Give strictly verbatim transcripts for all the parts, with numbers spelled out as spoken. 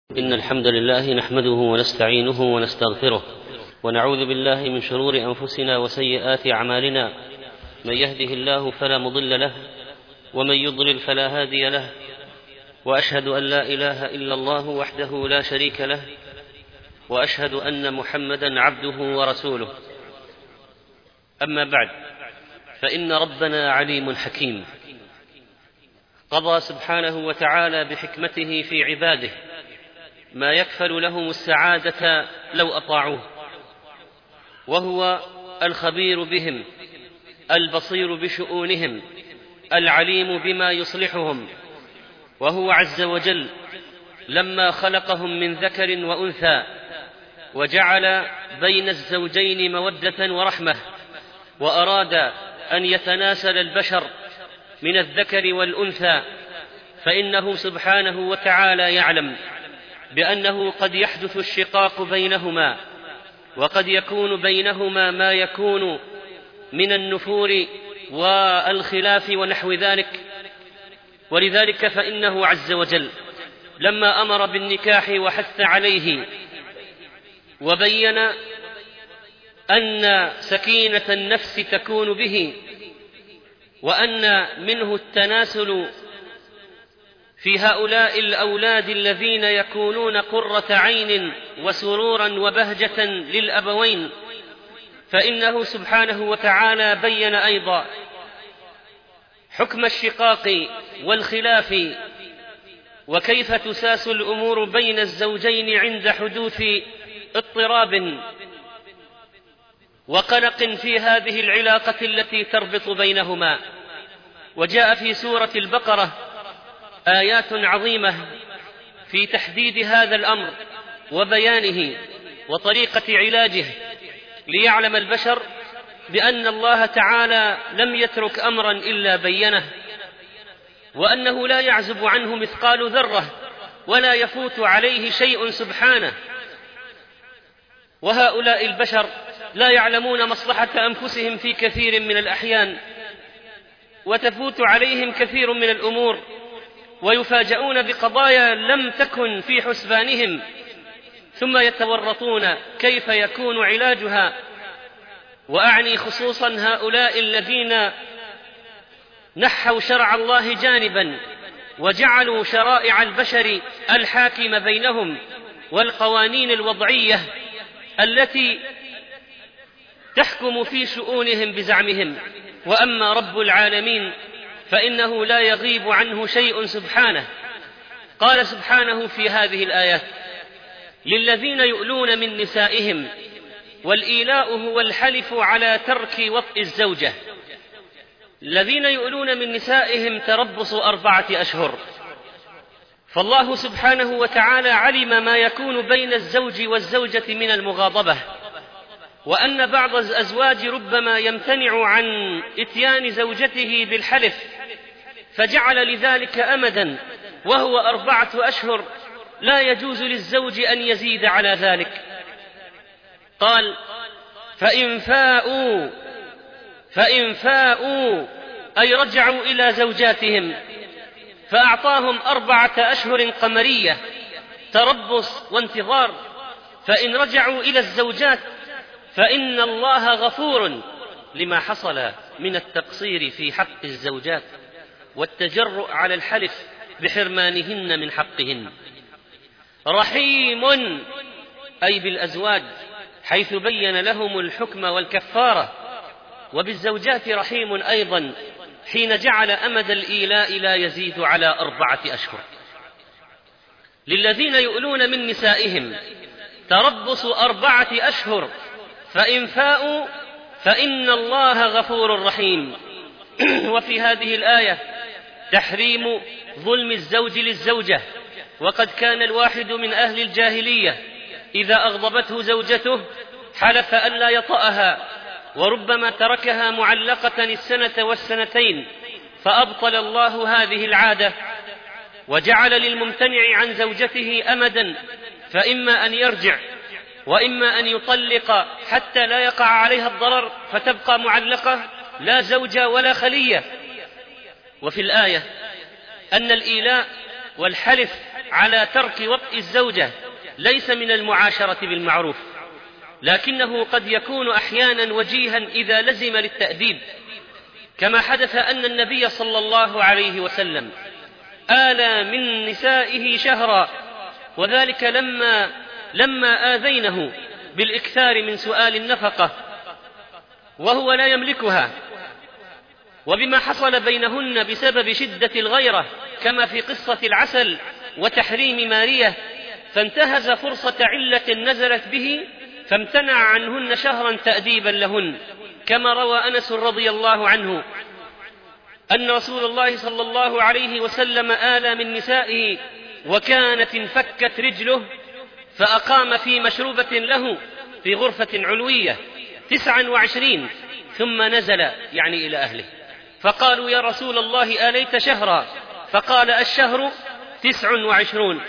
إن الحمد لله نحمده ونستعينه ونستغفره ونعوذ بالله من شرور أنفسنا وسيئات أعمالنا. من يهده الله فلا مضل له ومن يضلل فلا هادي له، وأشهد أن لا إله إلا الله وحده لا شريك له، وأشهد أن محمدا عبده ورسوله. أما بعد، فإن ربنا عليم حكيم، قضى سبحانه وتعالى بحكمته في عباده ما يكفل لهم السعادة لو أطاعوه، وهو الخبير بهم البصير بشؤونهم العليم بما يصلحهم. وهو عز وجل لما خلقهم من ذكر وأنثى وجعل بين الزوجين مودة ورحمة، وأراد أن يتناسل البشر من الذكر والأنثى، فإنه سبحانه وتعالى يعلم بأنه قد يحدث الشقاق بينهما، وقد يكون بينهما ما يكون من النفور والخلاف ونحو ذلك. ولذلك فإنه عز وجل لما أمر بالنكاح وحث عليه وبين أن سكينة النفس تكون به، وأن منه التناسل في هؤلاء الأولاد الذين يكونون قرة عين وسرورا وبهجة للأبوين، فإنه سبحانه وتعالى بين أيضا حكم الشقاق والخلاف، وكيف تساس الأمور بين الزوجين عند حدوث اضطراب وقلق في هذه العلاقة التي تربط بينهما. وجاء في سورة البقرة آيات عظيمة في تحديد هذا الأمر وبيانه وطريقة علاجه، ليعلم البشر بأن الله تعالى لم يترك أمرا إلا بينه، وأنه لا يعزب عنه مثقال ذرة ولا يفوت عليه شيء سبحانه. وهؤلاء البشر لا يعلمون مصلحة أنفسهم في كثير من الأحيان، وتفوت عليهم كثير من الأمور، ويفاجؤون بقضايا لم تكن في حسبانهم، ثم يتورطون كيف يكون علاجها. وأعني خصوصا هؤلاء الذين نحوا شرع الله جانبا وجعلوا شرائع البشر الحاكم بينهم والقوانين الوضعية التي تحكم في شؤونهم بزعمهم. وأما رب العالمين فإنه لا يغيب عنه شيء سبحانه. قال سبحانه في هذه الآيات: للذين يؤلون من نسائهم، والإيلاء هو الحلف على ترك وطء الزوجة. الذين يؤلون من نسائهم تربص أربعة أشهر، فالله سبحانه وتعالى علم ما يكون بين الزوج والزوجة من المغاضبة، وأن بعض الأزواج ربما يمتنع عن إتيان زوجته بالحلف، فجعل لذلك أمدا وهو أربعة أشهر، لا يجوز للزوج أن يزيد على ذلك. قال: فإن فاءوا فإن فاءوا أي رجعوا إلى زوجاتهم فأعطاهم أربعة أشهر قمرية تربص وانتظار، فإن رجعوا إلى الزوجات فإن الله غفور لما حصل من التقصير في حق الزوجات والتجرؤ على الحلف بحرمانهن من حقهن. رحيم أي بالأزواج، حيث بين لهم الحكم والكفارة، وبالزوجات رحيم أيضا حين جعل أمد الإيلاء لا يزيد على أربعة أشهر. للذين يؤلون من نسائهم تربص أربعة أشهر، فإن فاءوا فإن الله غفور رحيم. وفي هذه الآية تحريم ظلم الزوج للزوجة، وقد كان الواحد من أهل الجاهلية إذا أغضبته زوجته حلف ألا يطأها، وربما تركها معلقة السنة والسنتين، فأبطل الله هذه العادة وجعل للممتنع عن زوجته أمدا، فإما أن يرجع وإما أن يطلق حتى لا يقع عليها الضرر فتبقى معلقة لا زوجة ولا خلية. وفي الآية أن الإيلاء والحلف على ترك وطئ الزوجة ليس من المعاشرة بالمعروف، لكنه قد يكون أحيانا وجيها إذا لزم للتأديب، كما حدث أن النبي صلى الله عليه وسلم آلى من نسائه شهرا، وذلك لما لما آذينه بالإكثار من سؤال النفقة وهو لا يملكها، وبما حصل بينهن بسبب شدة الغيرة كما في قصة العسل وتحريم مارية، فانتهز فرصة علة نزلت به فامتنع عنهن شهرا تأديبا لهن، كما روى أنس رضي الله عنه أن رسول الله صلى الله عليه وسلم آلى من نسائه وكانت انفكت رجله، فأقام في مشروبة له في غرفة علوية تسعا وعشرين، ثم نزل يعني إلى أهله، فقالوا يا رسول الله آليت شهرا؟ فقال الشهر تسع وعشرون.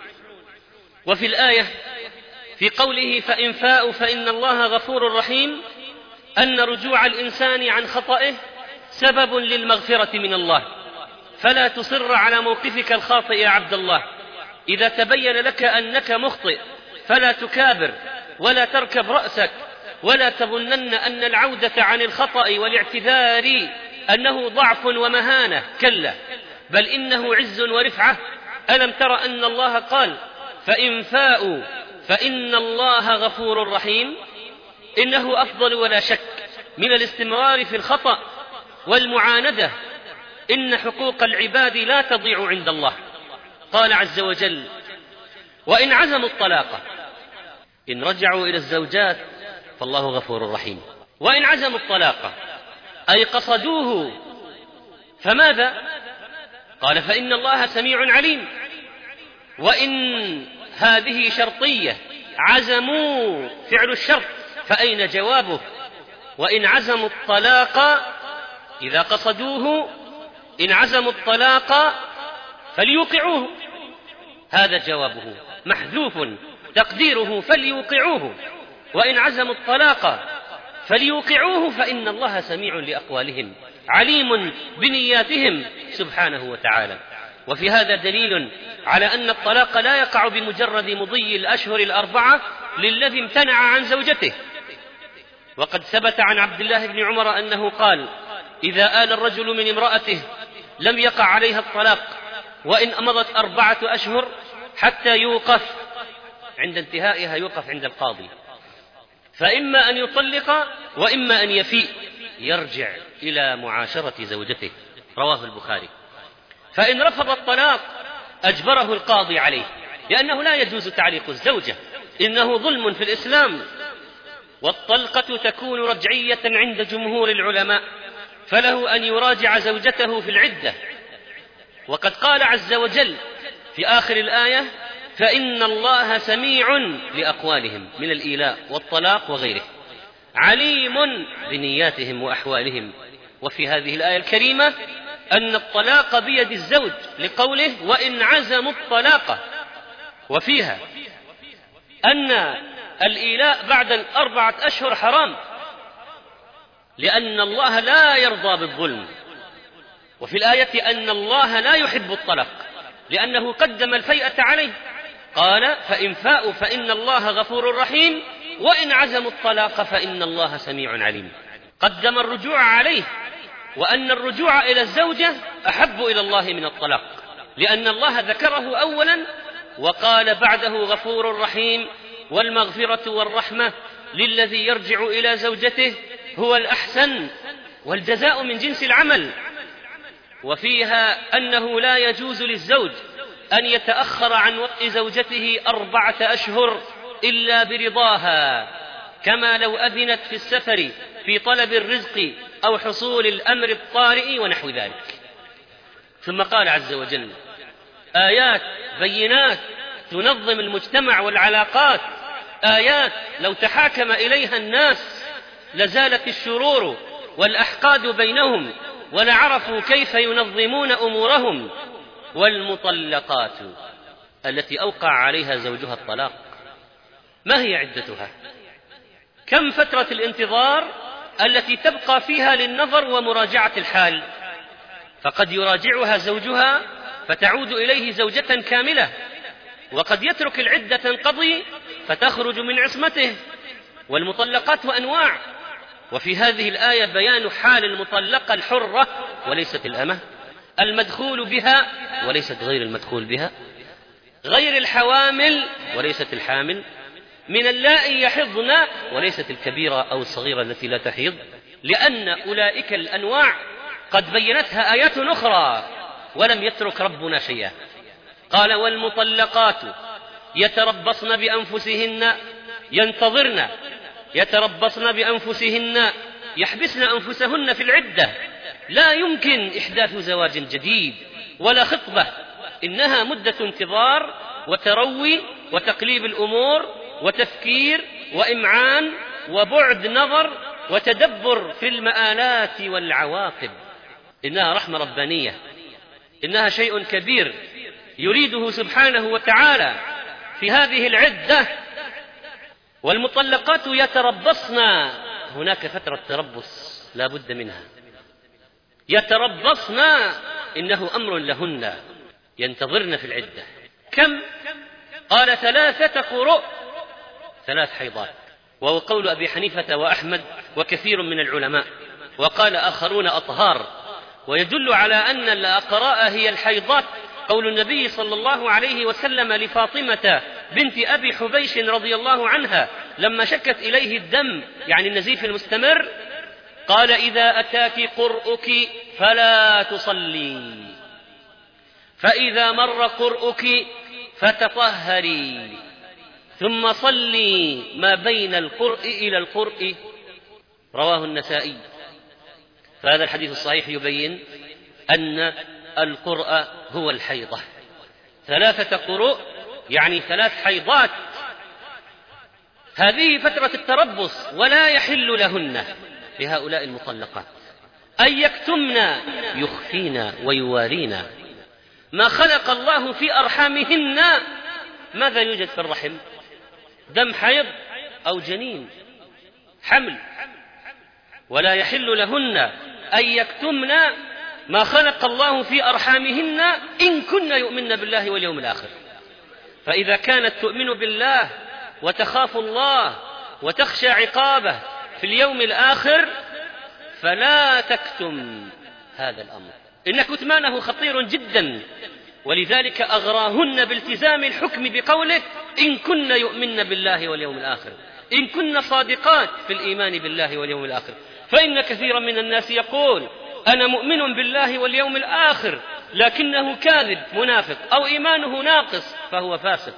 وفي الآية في قوله فإن فاءوا فإن الله غفور رحيم أن رجوع الإنسان عن خطئه سبب للمغفرة من الله، فلا تصر على موقفك الخاطئ يا عبد الله، إذا تبين لك أنك مخطئ فلا تكابر ولا تركب رأسك، ولا تظنن أن العودة عن الخطأ والاعتذار أنه ضعف ومهانة، كلا، بل إنه عز ورفعة. ألم تر أن الله قال فإن فاءوا فإن الله غفور رحيم؟ إنه أفضل ولا شك من الاستمرار في الخطأ والمعاندة، إن حقوق العباد لا تضيع عند الله. قال عز وجل وإن عزموا الطلاق إن رجعوا إلى الزوجات فالله غفور رحيم. وإن عزموا الطلاق أي قصدوه فماذا؟ قال فإن الله سميع عليم. وإن هذه شرطية، عزموا فعل الشرط، فأين جوابه؟ وإن عزموا الطلاق إذا قصدوه، إن عزموا الطلاق فليوقعوه، هذا جوابه محذوف تقديره فليوقعوه. وإن عزموا الطلاق فليوقعوه فإن الله سميع لأقوالهم عليم بنياتهم سبحانه وتعالى. وفي هذا دليل على أن الطلاق لا يقع بمجرد مضي الأشهر الأربعة للذي امتنع عن زوجته. وقد ثبت عن عبد الله بن عمر أنه قال إذا آل الرجل من امرأته لم يقع عليها الطلاق وإن مضت أربعة أشهر حتى يوقف، عند انتهائها يوقف عند القاضي، فإما أن يطلق وإما أن يفيء يرجع إلى معاشرة زوجته، رواه البخاري. فإن رفض الطلاق أجبره القاضي عليه، لأنه لا يجوز تعليق الزوجة، إنه ظلم في الإسلام. والطلقة تكون رجعية عند جمهور العلماء، فله أن يراجع زوجته في العدة. وقد قال عز وجل في آخر الآية فإن الله سميع لأقوالهم من الإيلاء والطلاق وغيره، عليم بنياتهم وأحوالهم. وفي هذه الآية الكريمة أن الطلاق بيد الزوج لقوله وإن عزموا الطلاق، وفيها أن الإيلاء بعد الأربعة أشهر حرام، لأن الله لا يرضى بالظلم. وفي الآية أن الله لا يحب الطلاق لأنه قدم الفيئة عليه، قال فإن فاءوا فإن الله غفور رحيم وإن عزموا الطلاق فإن الله سميع عليم. قدم الرجوع عليه، وأن الرجوع إلى الزوجة أحب إلى الله من الطلاق، لأن الله ذكره أولا وقال بعده غفور رحيم، والمغفرة والرحمة للذي يرجع إلى زوجته هو الأحسن، والجزاء من جنس العمل. وفيها أنه لا يجوز للزوج أن يتأخر عن وطء زوجته أربعة أشهر إلا برضاها، كما لو أذنت في السفر في طلب الرزق أو حصول الأمر الطارئ ونحو ذلك. ثم قال عز وجل آيات بينات تنظم المجتمع والعلاقات، آيات لو تحاكم إليها الناس لزالت الشرور والأحقاد بينهم ولعرفوا كيف ينظمون أمورهم. والمطلقات التي أوقع عليها زوجها الطلاق ما هي عدتها؟ كم فترة الانتظار التي تبقى فيها للنظر ومراجعة الحال؟ فقد يراجعها زوجها فتعود إليه زوجة كاملة، وقد يترك العدة تنقضي فتخرج من عصمته. والمطلقات أنواع، وفي هذه الآية بيان حال المطلقة الحرة وليست الأمة، المدخول بها وليست غير المدخول بها، غير الحوامل وليست الحامل، من اللائي يحضن وليست الكبيرة أو الصغيرة التي لا تحيض، لأن أولئك الأنواع قد بينتها آيات أخرى ولم يترك ربنا شيئا. قال: والمطلقات يتربصن بأنفسهن ينتظرن يتربصن بأنفسهن يحبسن أنفسهن في العدة، لا يمكن إحداث زواج جديد ولا خطبة، إنها مدة انتظار وتروي وتقليب الأمور وتفكير وإمعان وبعد نظر وتدبر في المآلات والعواقب. إنها رحمة ربانية، إنها شيء كبير يريده سبحانه وتعالى في هذه العدة. والمطلقات يتربصن، هناك فترة تربص لا بد منها، يتربصن إنه أمر لهن، ينتظرن في العدة. كم؟ قال: ثلاثة قروء، ثلاث حيضات، وهو قول أبي حنيفة وأحمد وكثير من العلماء، وقال آخرون أطهار. ويدل على أن الأقراء هي الحيضات قول النبي صلى الله عليه وسلم لفاطمة بنت أبي حبيش رضي الله عنها لما شكت إليه الدم، يعني النزيف المستمر، قال: إذا أتاك قرؤك فلا تصلي، فإذا مر قرؤك فتطهري، ثم صلي ما بين القرء إلى القرء. رواه النسائي. فهذا الحديث الصحيح يبين أن القرء هو الحيضة، ثلاثة قروء يعني ثلاث حيضات. هذه فترة التربص، ولا يحل لهن لهؤلاء المطلقات أن يكتمن يخفين ويوارين ما خلق الله في أرحامهن. ماذا يوجد في الرحم؟ دم حيض أو جنين حمل. ولا يحل لهن أن يكتمن ما خلق الله في أرحامهن إن كن يؤمن بالله واليوم الآخر. فإذا كانت تؤمن بالله وتخاف الله وتخشى عقابه في اليوم الآخر فلا تكتم هذا الأمر، إن كتمانه خطير جدا. ولذلك أغراهن بالتزام الحكم بقوله: إن كن يؤمن بالله واليوم الآخر، إن كن صادقات في الإيمان بالله واليوم الآخر. فإن كثيرا من الناس يقول: أنا مؤمن بالله واليوم الآخر، لكنه كاذب منافق أو إيمانه ناقص فهو فاسق.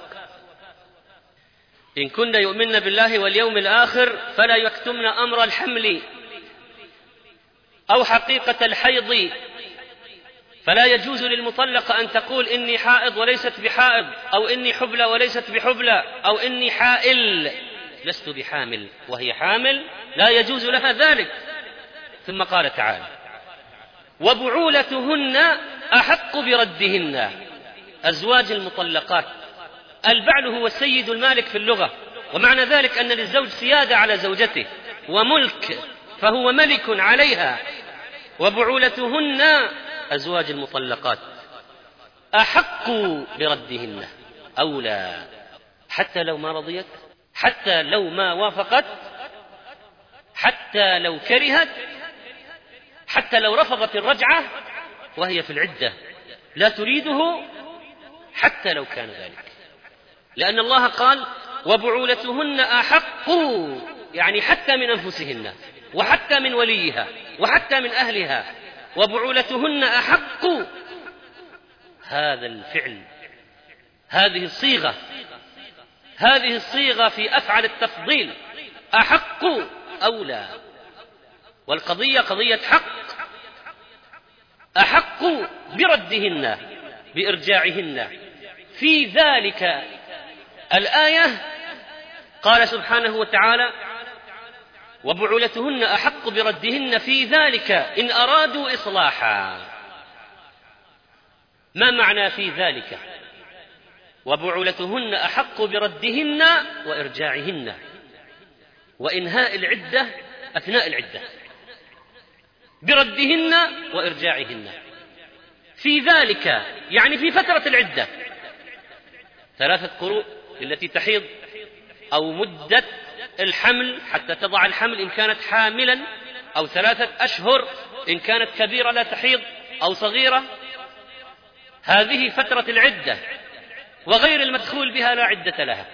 إن كن يؤمن بالله واليوم الآخر فلا يكتمن أمر الحمل أو حقيقة الحيض. فلا يجوز للمطلقة أن تقول: إني حائض وليست بحائض، أو إني حبلى وليست بحبلى، أو إني حائل لست بحامل وهي حامل، لا يجوز لها ذلك. ثم قال تعالى: وبعولتهن أحق بردهن. أزواج المطلقات، البعل هو السيد المالك في اللغة، ومعنى ذلك أن للزوج سيادة على زوجته وملك، فهو ملك عليها. وبعولتهن أزواج المطلقات أحق بردهن، أولى، حتى لو ما رضيت، حتى لو ما وافقت، حتى لو كرهت، حتى لو رفضت الرجعة وهي في العدة لا تريده، حتى لو كان ذلك. لأن الله قال: وبعولتهن أحق، يعني حتى من أنفسهن وحتى من وليها وحتى من أهلها. وبعولتهن أحق، هذا الفعل، هذه الصيغة، هذه الصيغة في أفعل التفضيل، أحق أولى. والقضية قضية حق، أحق بردهن، بإرجاعهن. في ذلك الآية قال سبحانه وتعالى: وبعولتهن أحق بردهن في ذلك إن أرادوا إصلاحا. ما معنى في ذلك؟ وبعولتهن أحق بردهن وإرجاعهن، وإنهاء العدة أثناء العدة، بردهن وإرجاعهن في ذلك، يعني في فترة العدة. ثلاثة قروء التي تحيض، أو مدة الحمل حتى تضع الحمل إن كانت حاملا، أو ثلاثة أشهر إن كانت كبيرة لا تحيض أو صغيرة. هذه فترة العدة، وغير المدخول بها لا عدة لها.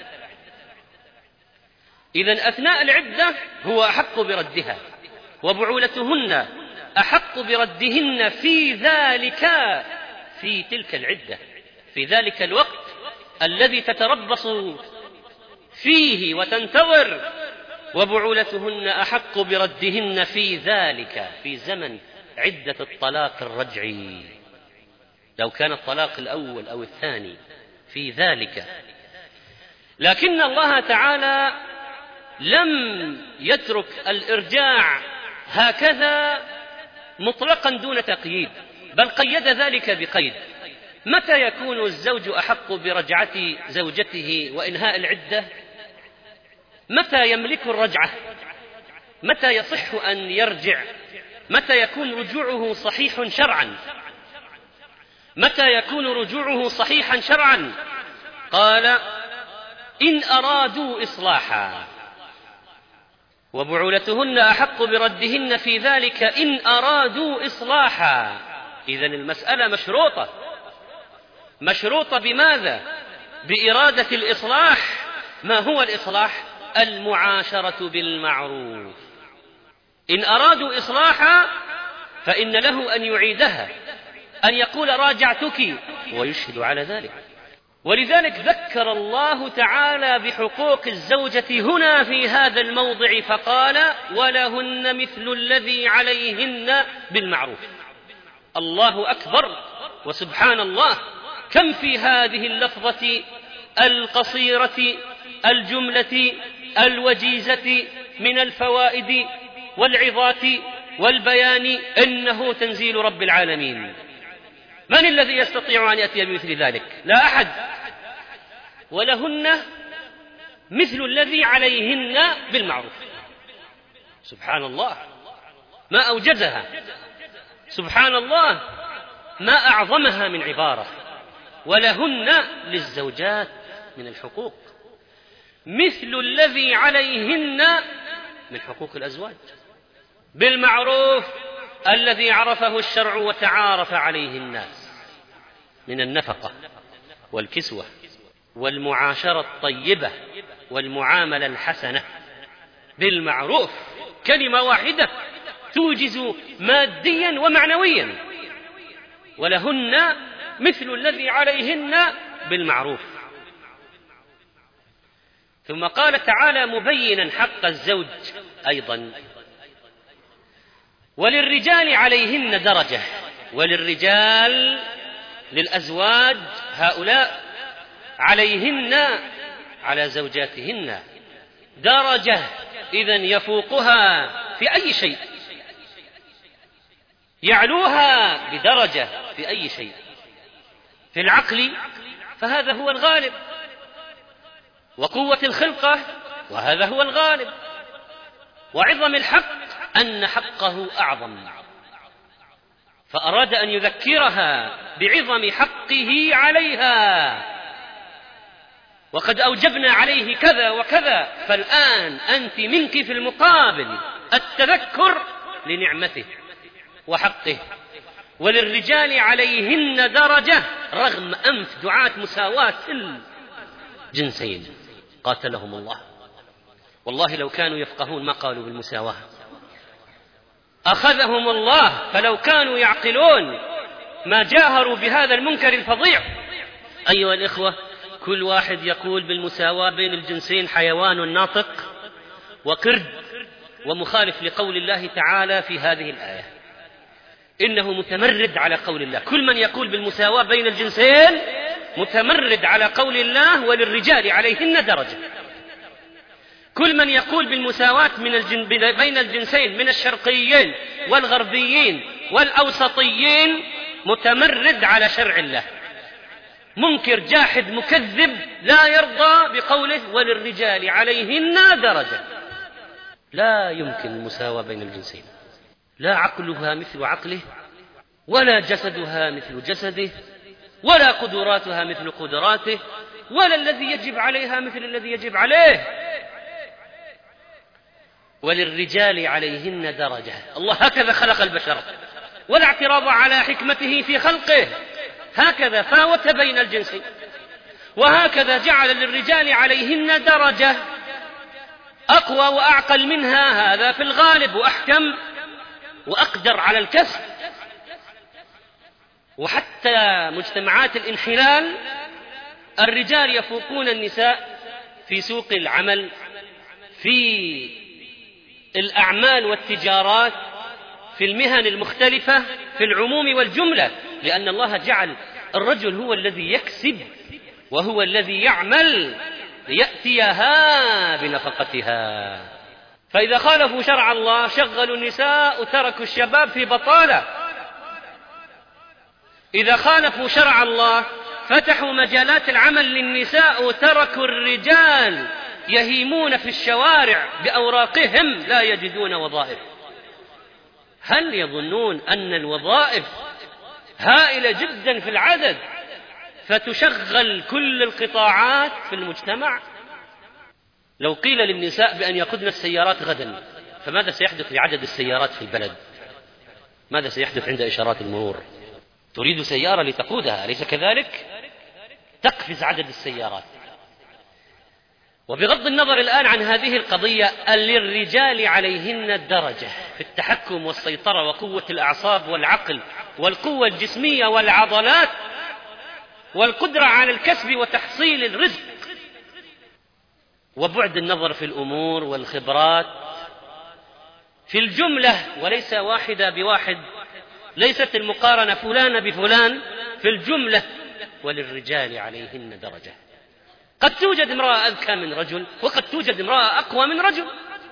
إذن أثناء العدة هو أحق بردها، وبعولتهن أحق بردهن في ذلك، في تلك العدة، في ذلك الوقت الذي تتربص فيه وتنتظر، وبعولتهن أحق بردهن في ذلك، في زمن عدة الطلاق الرجعي، لو كان الطلاق الأول أو الثاني، في ذلك. لكن الله تعالى لم يترك الإرجاع هكذا مطلقا دون تقييد، بل قيد ذلك بقيد: متى يكون الزوج أحق برجعة زوجته وإنهاء العدة؟ متى يملك الرجعة؟ متى يصح أن يرجع؟ متى يكون رجوعه صحيح شرعا؟ متى يكون رجوعه صحيحا شرعا؟ قال: إن أرادوا إصلاحا، وبعولتهن أحق بردهن في ذلك إن أرادوا إصلاحا. إذن المسألة مشروطة. مشروطة بماذا؟ بإرادة الإصلاح. ما هو الإصلاح؟ المعاشرة بالمعروف. إن أرادوا إصلاحا فإن له أن يعيدها، أن يقول راجعتك ويشهد على ذلك. ولذلك ذكر الله تعالى بحقوق الزوجة هنا في هذا الموضع فقال: ولهن مثل الذي عليهن بالمعروف. الله أكبر وسبحان الله، كم في هذه اللفظة القصيرة الجملة الوجيزة من الفوائد والعظات والبيان، إنه تنزيل رب العالمين. من الذي يستطيع أن يأتي بمثل ذلك؟ لا أحد. ولهن مثل الذي عليهن بالمعروف. سبحان الله، ما أوجزها، سبحان الله، ما أعظمها من عبارة. ولهن للزوجات من الحقوق مثل الذي عليهن من حقوق الأزواج بالمعروف الذي عرفه الشرع وتعارف عليه الناس من النفقة والكسوة والمعاشرة الطيبة والمعاملة الحسنة بالمعروف. كلمة واحدة توجز ماديا ومعنويا. ولهن مثل الذي عليهن بالمعروف. ثم قال تعالى مبينا حق الزوج أيضا: وللرجال عليهن درجة. وللرجال للأزواج هؤلاء عليهن على زوجاتهن درجة، إذن يفوقها في أي شيء، يعلوها بدرجة في أي شيء. في العقل فهذا هو الغالب، وقوة الخلقة وهذا هو الغالب، وعظم الحق أن حقه أعظم، فأراد أن يذكرها بعظم حقه عليها. وقد أوجبنا عليه كذا وكذا، فالآن أنت منك في المقابل التذكر لنعمته وحقه. وللرجال عليهن درجة، رغم أنف دعاة مساواة الجنسين قاتلهم الله، والله لو كانوا يفقهون ما قالوا بالمساواة، أخذهم الله، فلو كانوا يعقلون ما جاهروا بهذا المنكر الفظيع. أيها الإخوة، كل واحد يقول بالمساواة بين الجنسين حيوان ناطق وقرد ومخالف لقول الله تعالى في هذه الآية، إنه متمرد على قول الله. كل من يقول بالمساواة بين الجنسين متمرد على قول الله وللرجال عليهن درجة. كل من يقول بالمساواة من الجن... بين الجنسين من الشرقيين والغربيين والأوسطيين متمرد على شرع الله، منكر جاحد مكذب لا يرضى بقوله وللرجال عليهن درجة. لا يمكن المساواة بين الجنسين، لا عقلها مثل عقله، ولا جسدها مثل جسده، ولا قدراتها مثل قدراته، ولا الذي يجب عليها مثل الذي يجب عليه. وللرجال عليهن درجة. الله هكذا خلق البشر، ولا اعتراض على حكمته في خلقه، هكذا فاوت بين الجنسين، وهكذا جعل للرجال عليهن درجة أقوى وأعقل منها، هذا في الغالب، وأحكم وأقدر على الكسب. وحتى مجتمعات الانحلال الرجال يفوقون النساء في سوق العمل، في الأعمال والتجارات، في المهن المختلفة، في العموم والجملة، لأن الله جعل الرجل هو الذي يكسب وهو الذي يعمل ليأتيها بنفقتها. فإذا خالفوا شرع الله شغلوا النساء وتركوا الشباب في بطالة. إذا خالفوا شرع الله فتحوا مجالات العمل للنساء وتركوا الرجال يهيمون في الشوارع بأوراقهم لا يجدون وظائف. هل يظنون أن الوظائف هائلة جدا في العدد فتشغل كل القطاعات في المجتمع؟ لو قيل للنساء بأن يقودن السيارات غدا، فماذا سيحدث لعدد السيارات في البلد؟ ماذا سيحدث عند إشارات المرور؟ تريد سيارة لتقودها، أليس كذلك؟ تقفز عدد السيارات. وبغض النظر الآن عن هذه القضية، للرجال عليهن الدرجة في التحكم والسيطرة وقوة الأعصاب والعقل والقوة الجسمية والعضلات والقدرة على الكسب وتحصيل الرزق، وبعد النظر في الأمور والخبرات في الجملة وليس واحدة بواحد، ليست المقارنة فلان بفلان، في الجملة. وللرجال عليهن درجة. قد توجد امرأة أذكى من رجل، وقد توجد امرأة أقوى من رجل.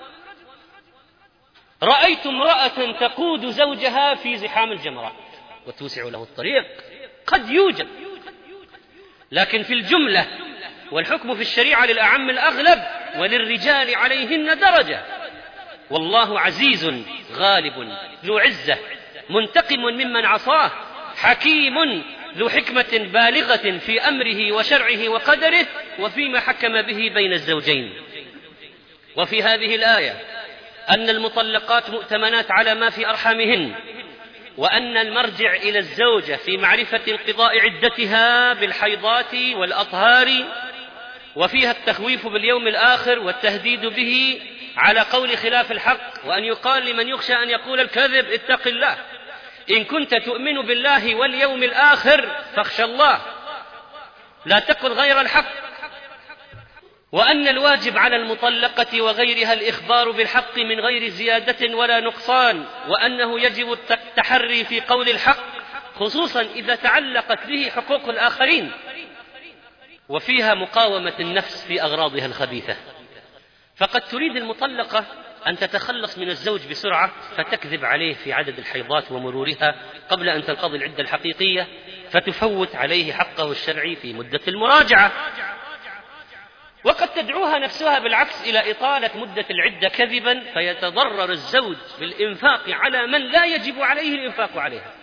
رأيت امرأة تقود زوجها في زحام الجمرات وتوسع له الطريق، قد يوجد، لكن في الجملة والحكم في الشريعة للأعم الأغلب وللرجال عليهن درجة. والله عزيز غالب ذو عزة منتقم ممن عصاه، حكيم ذو حكمة بالغة في أمره وشرعه وقدره وفيما حكم به بين الزوجين. وفي هذه الآية أن المطلقات مؤتمنات على ما في أرحامهن، وأن المرجع إلى الزوجة في معرفة انقضاء عدتها بالحيضات والأطهار، وفيها التخويف باليوم الآخر والتهديد به على قول خلاف الحق، وأن يقال لمن يخشى أن يقول الكذب اتق الله، إن كنت تؤمن بالله واليوم الآخر فاخشى الله، لا تقل غير الحق. وأن الواجب على المطلقة وغيرها الإخبار بالحق من غير زيادة ولا نقصان، وأنه يجب التحري في قول الحق خصوصا إذا تعلقت به حقوق الآخرين. وفيها مقاومة النفس في أغراضها الخبيثة، فقد تريد المطلقة أن تتخلص من الزوج بسرعة فتكذب عليه في عدد الحيضات ومرورها قبل أن تنقضي العدة الحقيقية، فتفوت عليه حقه الشرعي في مدة المراجعة. وقد تدعوها نفسها بالعكس إلى إطالة مدة العدة كذبا، فيتضرر الزوج بالإنفاق على من لا يجب عليه الإنفاق عليها.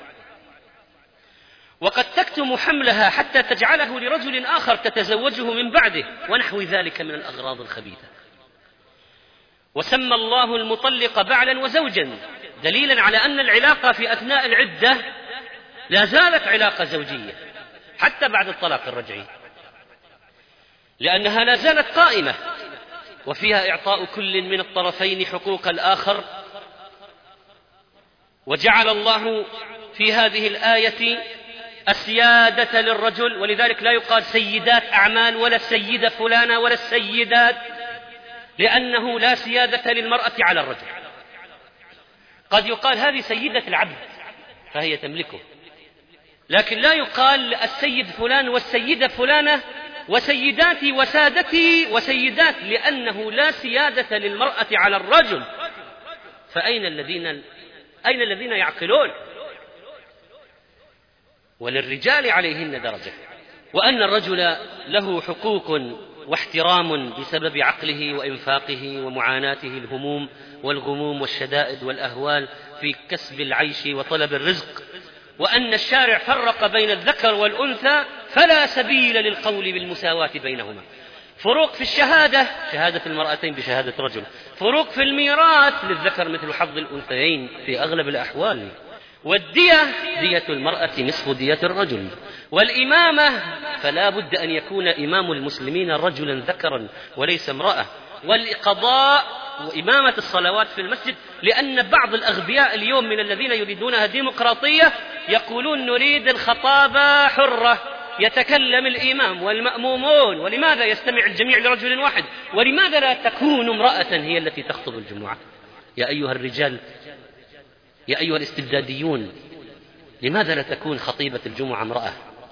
وقد تكتم حملها حتى تجعله لرجل آخر تتزوجه من بعده، ونحو ذلك من الأغراض الخبيثة. وسمى الله المطلق بعلا وزوجا دليلا على أن العلاقة في أثناء العدة لا زالت علاقة زوجية حتى بعد الطلاق الرجعي، لأنها لا زالت قائمة، وفيها إعطاء كل من الطرفين حقوق الآخر. وجعل الله في هذه الآية السيادة للرجل، ولذلك لا يقال سيدات أعمال ولا السيدة فلانة ولا السيدات، لأنه لا سيادة للمرأة على الرجل. قد يقال هذه سيدة العبد فهي تملكه، لكن لا يقال السيد فلان والسيدة فلانة وسيداتي وسادتي وسيدات، لأنه لا سيادة للمرأة على الرجل. فأين الذين أين الذين يعقلون؟ وللرجال عليهن درجة. وأن الرجل له حقوق واحترام بسبب عقله وإنفاقه ومعاناته الهموم والغموم والشدائد والأهوال في كسب العيش وطلب الرزق، وأن الشارع فرق بين الذكر والأنثى فلا سبيل للقول بالمساواة بينهما. فروق في الشهادة، شهادة المرأتين بشهادة رجل. فروق في الميراث، للذكر مثل حظ الأنثيين في أغلب الأحوال. والدية، دية المرأة نصف دية الرجل. والإمامة فلا بد أن يكون إمام المسلمين رجلا ذكرا وليس امرأة. والقضاء وإمامة الصلوات في المسجد، لأن بعض الأغبياء اليوم من الذين يريدونها ديمقراطية يقولون نريد الخطابة حرة، يتكلم الإمام والمأمومون، ولماذا يستمع الجميع لرجل واحد؟ ولماذا لا تكون امرأة هي التي تخطب الجمعة؟ يا أيها الرجال، يا أيها الاستبداديون، لماذا لا تكون خطيبة الجمعة امرأة؟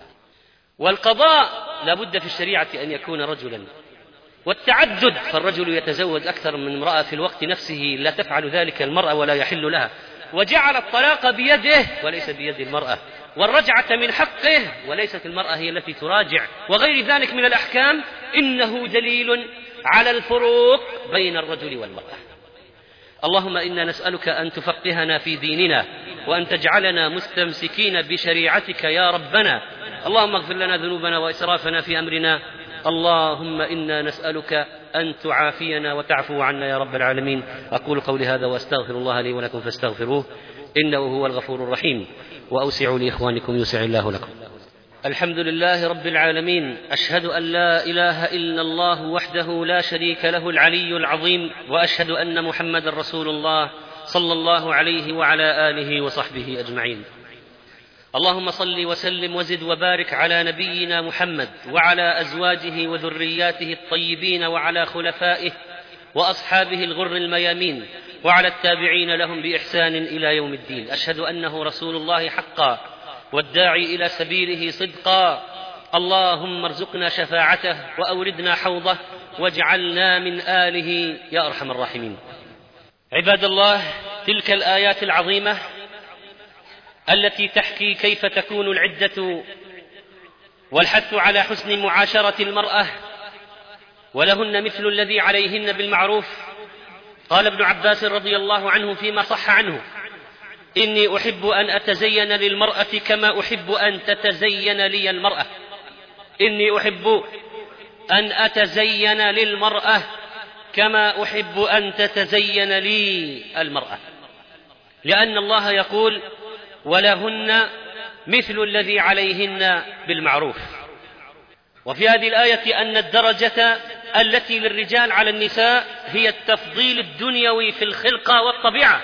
والقضاء لا بد في الشريعة أن يكون رجلا. والتعدد، فالرجل يتزوج أكثر من امرأة في الوقت نفسه، لا تفعل ذلك المرأة ولا يحل لها. وجعل الطلاق بيده وليس بيد المرأة، والرجعة من حقه وليست المرأة هي التي تراجع، وغير ذلك من الأحكام. إنه دليل على الفروق بين الرجل والمرأة. اللهم إنا نسألك أن تفقهنا في ديننا، وأن تجعلنا مستمسكين بشريعتك يا ربنا. اللهم اغفر لنا ذنوبنا وإسرافنا في أمرنا. اللهم إنا نسألك أن تعافينا وتعفو عنا يا رب العالمين. أقول قولي هذا وأستغفر الله لي ولكم فاستغفروه إنه هو الغفور الرحيم. وأوسعوا لإخوانكم يوسع الله لكم. الحمد لله رب العالمين، أشهد أن لا إله إلا الله وحده لا شريك له العلي العظيم، وأشهد أن محمد رسول الله صلى الله عليه وعلى آله وصحبه أجمعين. اللهم صل وسلم وزد وبارك على نبينا محمد وعلى أزواجه وذرياته الطيبين وعلى خلفائه وأصحابه الغر الميامين وعلى التابعين لهم بإحسان إلى يوم الدين. أشهد أنه رسول الله حقا والداعي إلى سبيله صدقا. اللهم ارزقنا شفاعته وأوردنا حوضه واجعلنا من آله يا أرحم الراحمين. عباد الله، تلك الآيات العظيمة التي تحكي كيف تكون العدة والحث على حسن معاشرة المرأة ولهن مثل الذي عليهن بالمعروف. قال ابن عباس رضي الله عنه فيما صح عنه: إني أحب أن أتزين للمرأة كما أحب أن تتزين لي المرأة. إني أحب أن أتزين للمرأة كما أحب أن تتزين لي المرأة، لأن الله يقول: ولهن مثل الذي عليهن بالمعروف. وفي هذه الآية أن الدرجة التي للرجال على النساء هي التفضيل الدنيوي في الخلقة والطبيعة،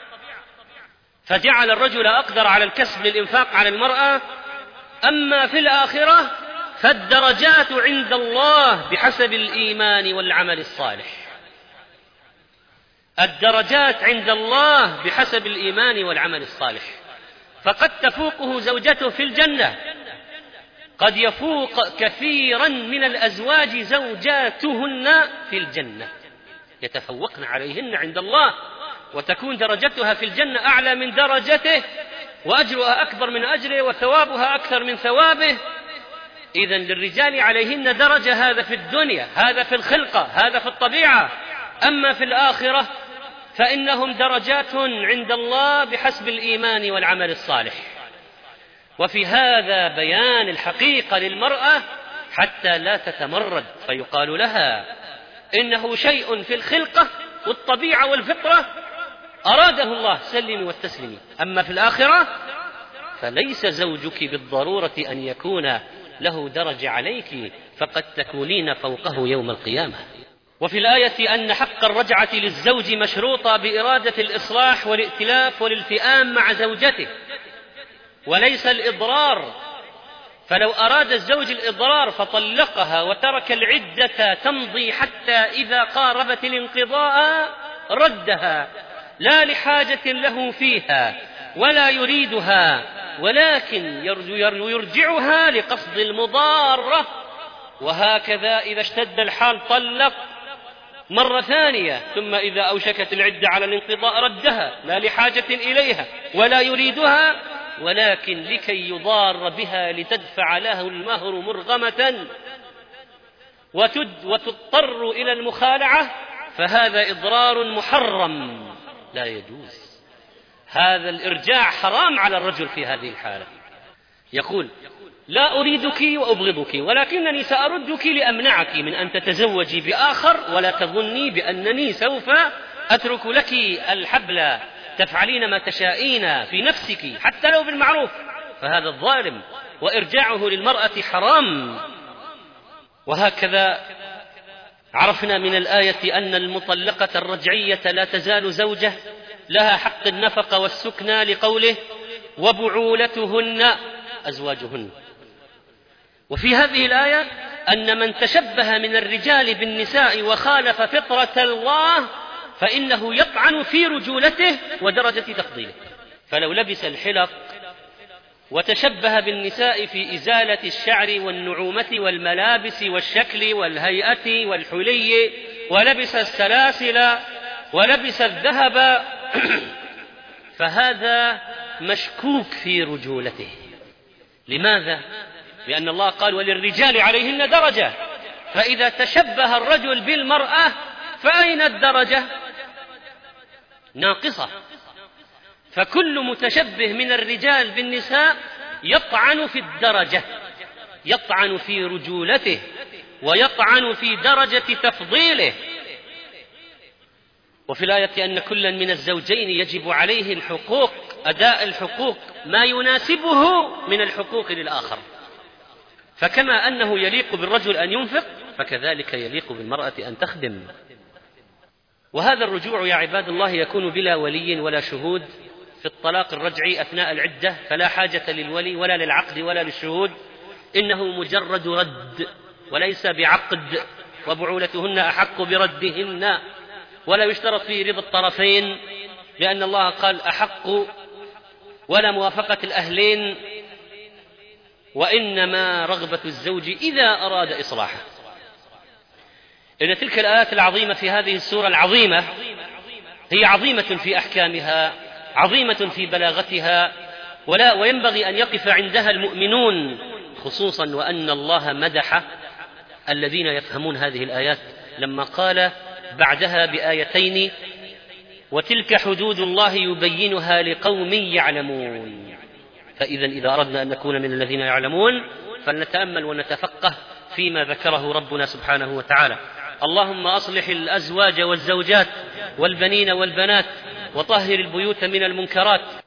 فجعل الرجل أقدر على الكسب للإنفاق على المرأة. أما في الآخرة فالدرجات عند الله بحسب الإيمان والعمل الصالح. الدرجات عند الله بحسب الإيمان والعمل الصالح، فقد تفوقه زوجته في الجنة، قد يفوق كثيرا من الأزواج زوجاتهن في الجنة، يتفوقن عليهن عند الله، وتكون درجتها في الجنة أعلى من درجته، وأجرها أكبر من أجره، وثوابها أكثر من ثوابه. إذن للرجال عليهن درجة، هذا في الدنيا، هذا في الخلقة، هذا في الطبيعة. أما في الآخرة فإنهم درجات عند الله بحسب الإيمان والعمل الصالح. وفي هذا بيان الحقيقة للمرأة حتى لا تتمرد، فيقال لها إنه شيء في الخلقة والطبيعة والفطرة أراده الله، سلمي واستسلمي. أما في الآخرة فليس زوجك بالضرورة أن يكون له درجة عليك، فقد تكونين فوقه يوم القيامة. وفي الآية أن حق الرجعة للزوج مشروطة بإرادة الإصلاح والائتلاف والالتئام مع زوجته، وليس الإضرار. فلو أراد الزوج الإضرار فطلقها وترك العدة تمضي حتى إذا قاربت الانقضاء ردها، لا لحاجة له فيها ولا يريدها، ولكن يرجعها لقصد المضارة. وهكذا إذا اشتد الحال طلق مرة ثانية، ثم إذا أوشكت العدة على الانقضاء ردها، لا لحاجة إليها ولا يريدها، ولكن لكي يضار بها لتدفع له المهر مرغمة وتضطر إلى المخالعة، فهذا إضرار محرم لا يجوز. هذا الإرجاع حرام على الرجل في هذه الحالة. يقول: لا أريدك وأبغضك، ولكنني سأردك لأمنعك من أن تتزوجي بآخر، ولا تظني بأنني سوف أترك لك الحبل، تفعلين ما تشائين في نفسك حتى لو بالمعروف. فهذا الظالم، وإرجاعه للمرأة حرام. وهكذا عرفنا من الآية أن المطلقة الرجعية لا تزال زوجة، لها حق النفقة والسكنى، لقوله: وبعولتهن أزواجهن. وفي هذه الآية أن من تشبه من الرجال بالنساء وخالف فطرة الله فإنه يطعن في رجولته ودرجة تفضيله. فلو لبس الحلق وتشبه بالنساء في إزالة الشعر والنعومة والملابس والشكل والهيئة والحلي، ولبس السلاسل ولبس الذهب، فهذا مشكوك في رجولته. لماذا؟ لأن الله قال: وللرجال عليهن درجة. فإذا تشبه الرجل بالمرأة فأين الدرجة؟ ناقصة. فكل متشبه من الرجال بالنساء يطعن في الدرجة، يطعن في رجولته، ويطعن في درجة تفضيله. وفي الآية أن كلا من الزوجين يجب عليه الحقوق، أداء الحقوق ما يناسبه من الحقوق للآخر. فكما أنه يليق بالرجل أن ينفق، فكذلك يليق بالمرأة أن تخدم. وهذا الرجوع يا عباد الله يكون بلا ولي ولا شهود. في الطلاق الرجعي أثناء العدة فلا حاجة للولي ولا للعقد ولا للشهود، إنه مجرد رد وليس بعقد. وبعولتهن أحق بردهن، ولا يشترط فيه رضا الطرفين، لأن الله قال: أحق، ولا موافقة الأهلين، وإنما رغبة الزوج إذا أراد إصلاحه. إن تلك الآيات العظيمة في هذه السورة العظيمة هي عظيمة في أحكامها، عظيمة في بلاغتها، ولا وينبغي أن يقف عندها المؤمنون، خصوصا وأن الله مدح الذين يفهمون هذه الآيات لما قال بعدها بآيتين: وتلك حدود الله يبينها لقوم يعلمون. فإذا إذا أردنا أن نكون من الذين يعلمون فلنتأمل ونتفقه فيما ذكره ربنا سبحانه وتعالى. اللهم أصلح الأزواج والزوجات والبنين والبنات، وطهر البيوت من المنكرات،